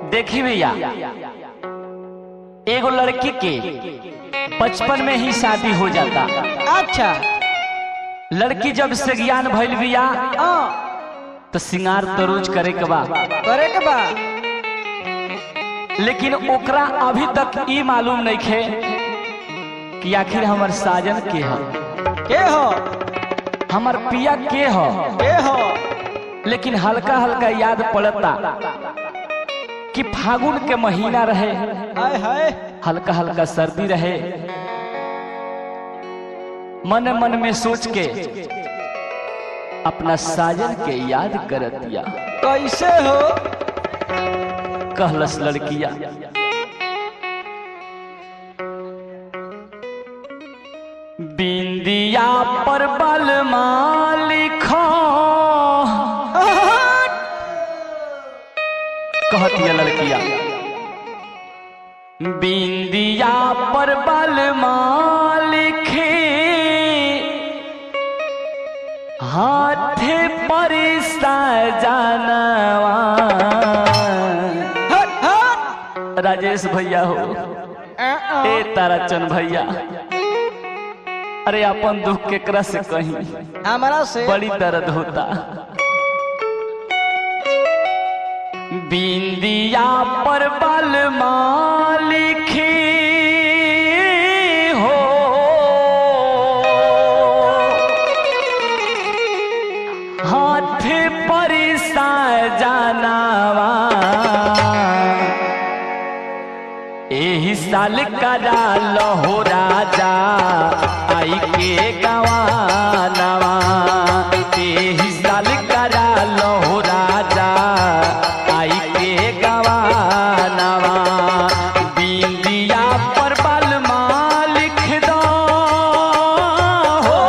देखी भैया, एगो लड़की के बचपन में ही शादी हो जाता। अच्छा, लड़की जब से ज्ञान भइल बिया तो सिंगार तो रोज करे के बा, लेकिन ओकरा अभी तक ई मालूम नहीं खे कि आखिर हमर साजन के हो, हमर पिया के हो। लेकिन हल्का हल्का याद पड़ता कि फागुन के महीना रहे, हल्का हल्का सर्दी रहे। मन मन में सोच के अपना साजन के याद कर दिया। कैसे हो? कहलस लड़किया, बिंदिया पर बलमा लिखो। कहती लड़किया, बिंदिया पर बलमा लिखे, हाथ पर सजनवा। राजेश भैया हो, ए ताराचंद भैया, अरे अपन दुख केकरा से कहीं, हमारा से बड़ी दर्द होता। बिंदिया पर बलमा लिखी हो, हाथ पर सजनवा। एही साल करा लहो राजा आई के गवानवा। एही साल करा लहो राजा आई के गवानवा। बिंदिया पर बलमा लिख दो हो,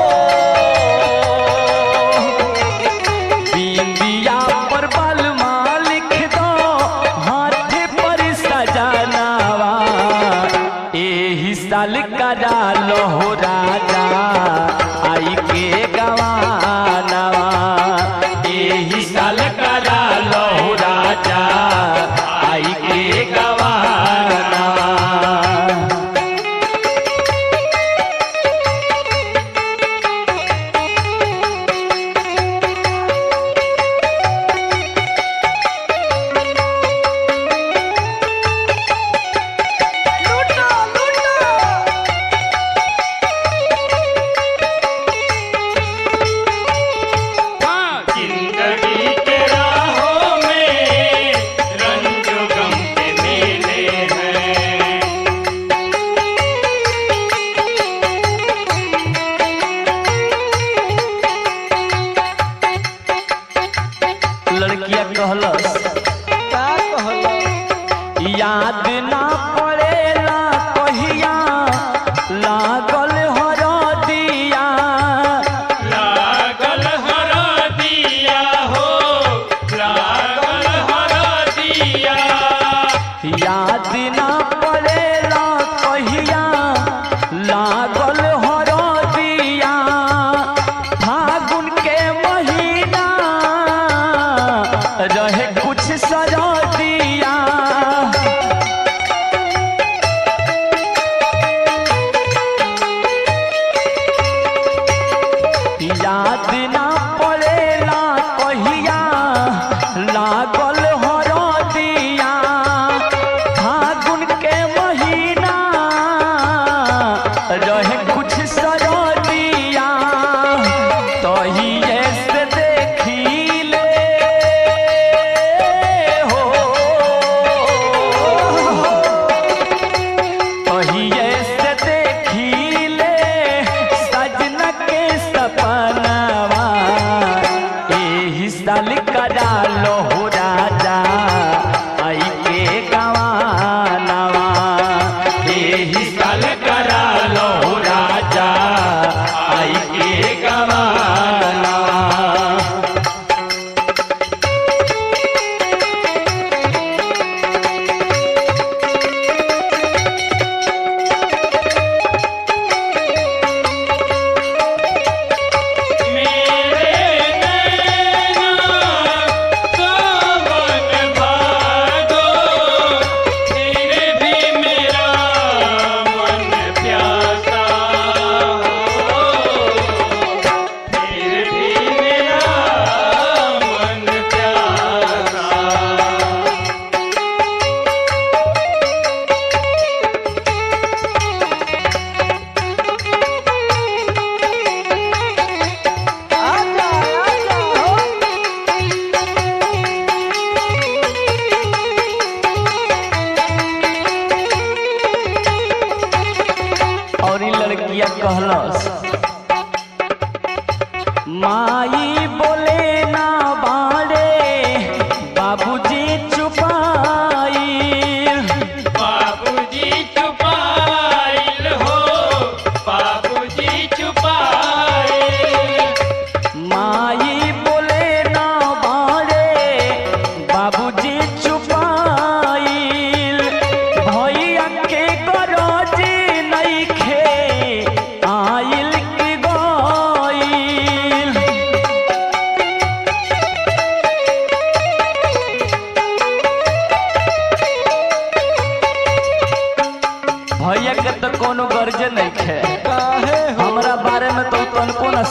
बिंदिया पर बलमा लिख दो, हाथ पर सजनवा। एही साल करा लहो राजा आई के गवानवा। एही साल करा लहो राजा आई के गवानवा। लड़किया कहलस, का कहलो? याद ना पड़ेला कहिया लागल हरदिया। लागल हरदिया हो, लागल हरदिया। याद ना पड़ेला कहिया लागल हरदिया। फागुन के महीना रहे कुछ सरदिया। याद ना पड़ेला कहिया लागल हरदिया। फागुन के महीना रहे कुछ सरदिया। तहिए से देखिले हो, तहिए से देखिले सजना के सपनवा। एही साल करा लहो राजा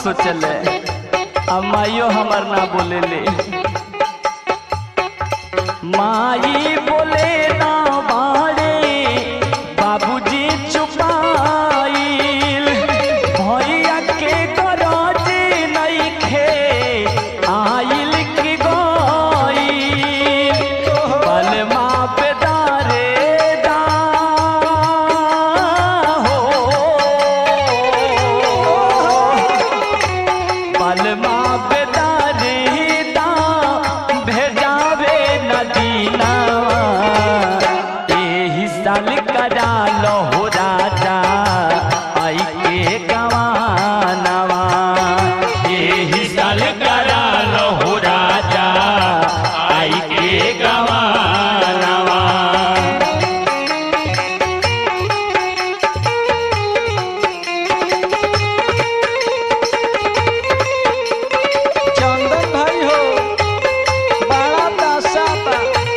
सोचले अब माइयो हमार ना बोले ले माई बोले ना बाड़े बाबूजी चुपाइल भैया के गरज नइखे आइल की गइल बलमा पे दारे दा हो बलमा पे दारे दा भेजावे नदीना एही साल करा लो हो राजा आई के गवानवा एही साल करा लो हो राजा आई के गवानवा चंदन भाई हो बड़ा दासा बा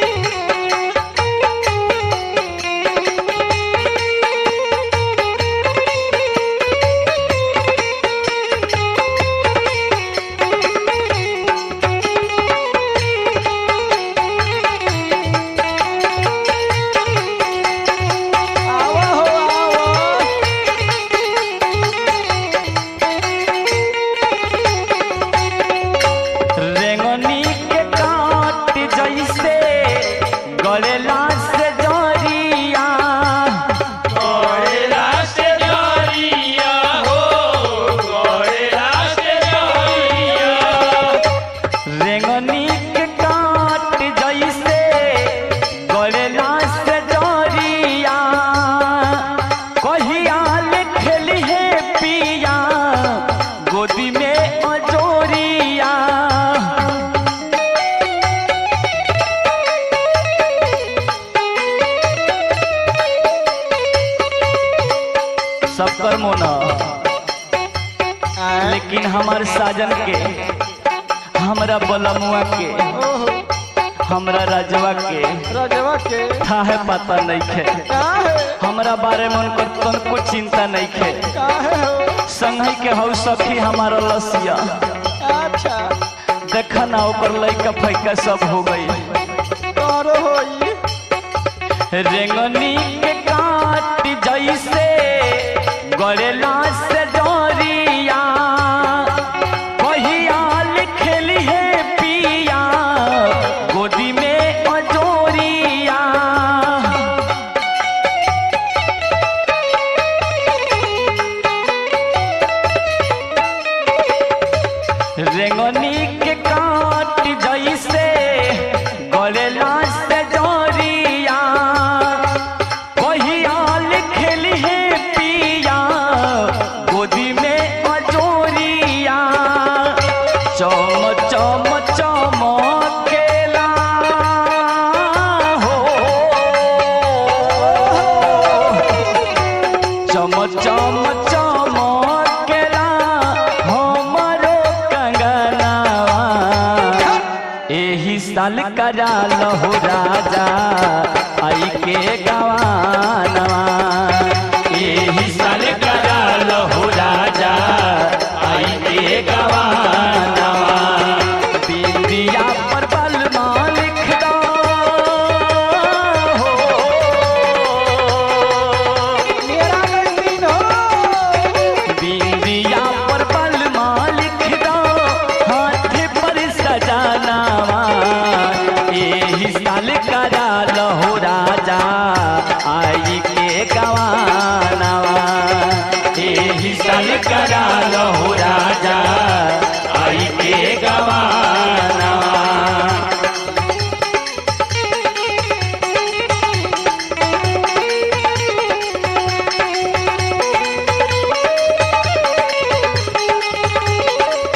आवा हो आवा रेंगनी के काट जैसे गलेला से जरिया गौरेला से जरिया हो गौरेला से जरिया रेंगनी के काट जैसे गलेला से जरिया कहिया खेली है पिया गोदी में अजोरिया सब कर मोना आए लेकिन हमार साजन के हमरा बलमुआ के ओहो हमरा राजवा के राजवा के थाहे पता नहीं खे काहे हमरा बारे में उनकर तनको चिंता नहीं खे काहे हो संगही के हौ सखी हमारा लसिया अच्छा देखा ना ओकर लइका फैका सब हो गई तोरो होई रेंगनी के काट जैसे गलेला से डोरिया कहिया लिखली है पिया गोदी में अजोरिया रेंगनी के काट जैसे गलेला से डोरिया कहिया लिखली है पिया गोदी में अजोरिया चम चम चमकेला हो चम चम चमकेला हमरो कंगनावा एही साल करा लहु राजा आई के गवानवा एही साल करा लो हो राजा आई के गवानवा बिंदिया पर बलमा लिख दो हो मेरा दिन हो बिंदिया पर बलमा लिख दो हाथ पर सजानावा एही साल करा लहु राजा आई के गवानवा एही साल करा लो हो राजा आई के गवानवा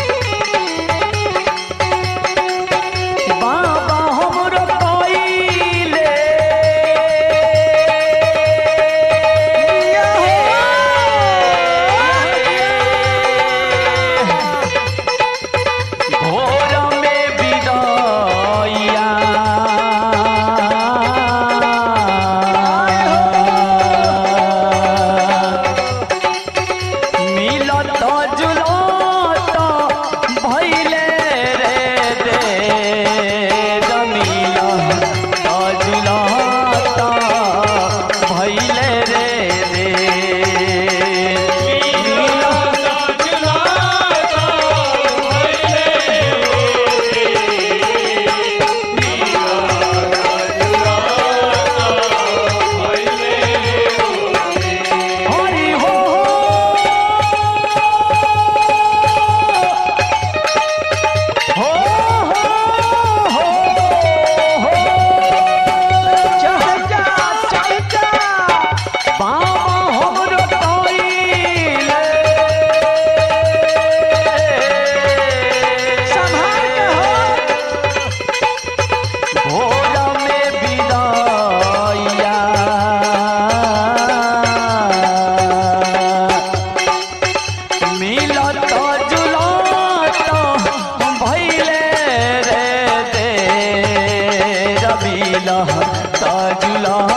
बाबा हमरो कोई लह ताजुला